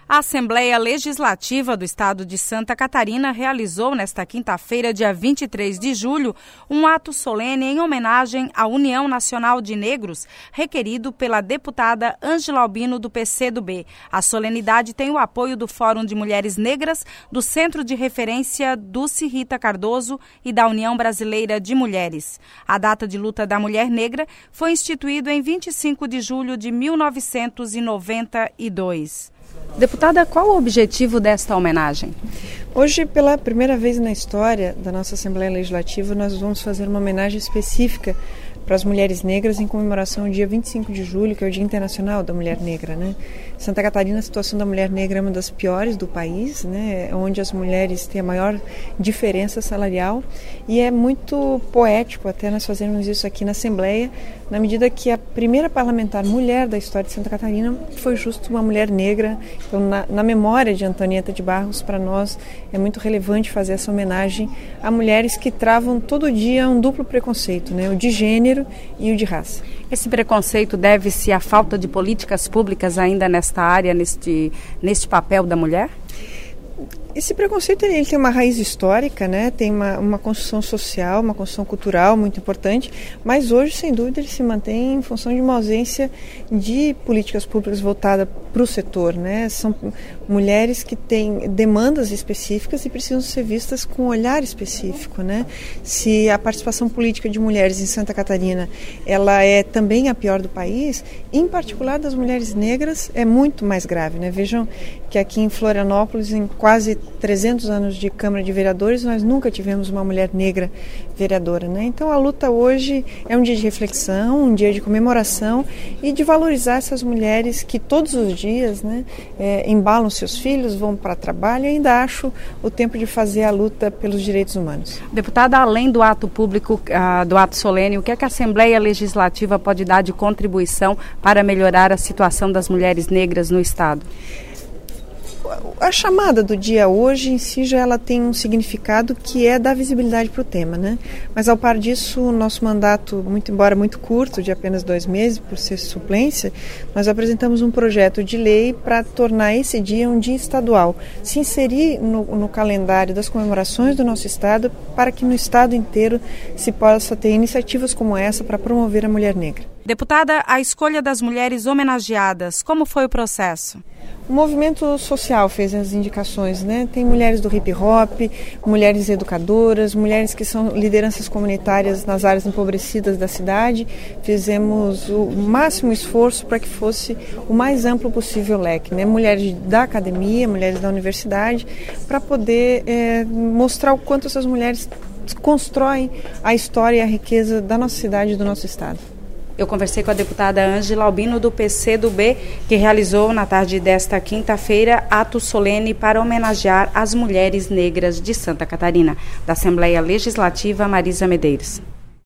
A Assembleia Legislativa do Estado de Santa Catarina realizou nesta quinta-feira, dia 23 de julho, um ato solene em homenagem à União Nacional de Negros, requerido pela deputada Ângela Albino, do PCdoB. A solenidade tem o apoio do Fórum de Mulheres Negras, do Centro de Referência Dulce Rita Cardoso e da União Brasileira de Mulheres. A data de luta da mulher negra foi instituída em 25 de julho de 1992. Deputada, qual o objetivo desta homenagem? Hoje, pela primeira vez na história da nossa Assembleia Legislativa, nós vamos fazer uma homenagem específica para as mulheres negras em comemoração ao dia 25 de julho, que é o Dia Internacional da Mulher Negra, né? Santa Catarina, a situação da mulher negra é uma das piores do país, né? Onde as mulheres têm a maior diferença salarial, e é muito poético até nós fazermos isso aqui na Assembleia, na medida que a primeira parlamentar mulher da história de Santa Catarina foi justo uma mulher negra. Então, na memória de Antonieta de Barros, para nós é muito relevante fazer essa homenagem a mulheres que travam todo dia um duplo preconceito, né? O de gênero e o de raça. Esse preconceito deve-se à falta de políticas públicas ainda nesta área, neste papel da mulher? Esse preconceito ele tem uma raiz histórica, né? Tem uma construção social, uma construção cultural muito importante, mas hoje, sem dúvida, ele se mantém em função de uma ausência de políticas públicas voltadas para o setor, né? São mulheres que têm demandas específicas e precisam ser vistas com um olhar específico, né? Se a participação política de mulheres em Santa Catarina ela é também a pior do país, em particular das mulheres negras, é muito mais grave, né? Vejam que aqui em Florianópolis, em quase 300 anos de Câmara de Vereadores, nós nunca tivemos uma mulher negra vereadora, né? Então a luta hoje é um dia de reflexão, um dia de comemoração e de valorizar essas mulheres que todos os dias, né, embalam seus filhos, vão para trabalho e ainda acham o tempo de fazer a luta pelos direitos humanos. Deputada, além do ato público, do ato solene, o que é que a Assembleia Legislativa pode dar de contribuição para melhorar a situação das mulheres negras no Estado? A chamada do dia hoje em si já ela tem um significado que é dar visibilidade para o tema, né? Mas ao par disso, o nosso mandato, embora muito curto, de apenas 2 meses, por ser suplência, nós apresentamos um projeto de lei para tornar esse dia um dia estadual, se inserir no calendário das comemorações do nosso Estado, para que no Estado inteiro se possa ter iniciativas como essa para promover a mulher negra. Deputada, a escolha das mulheres homenageadas, como foi o processo? O movimento social fez as indicações, né? Tem mulheres do hip hop, mulheres educadoras, mulheres que são lideranças comunitárias nas áreas empobrecidas da cidade. Fizemos o máximo esforço para que fosse o mais amplo possível o leque, né? Mulheres da academia, mulheres da universidade, para poder mostrar o quanto essas mulheres constroem a história e a riqueza da nossa cidade e do nosso estado. Eu conversei com a deputada Ângela Albino, do PCdoB, que realizou na tarde desta quinta-feira ato solene para homenagear as mulheres negras de Santa Catarina. Da Assembleia Legislativa, Marisa Medeiros.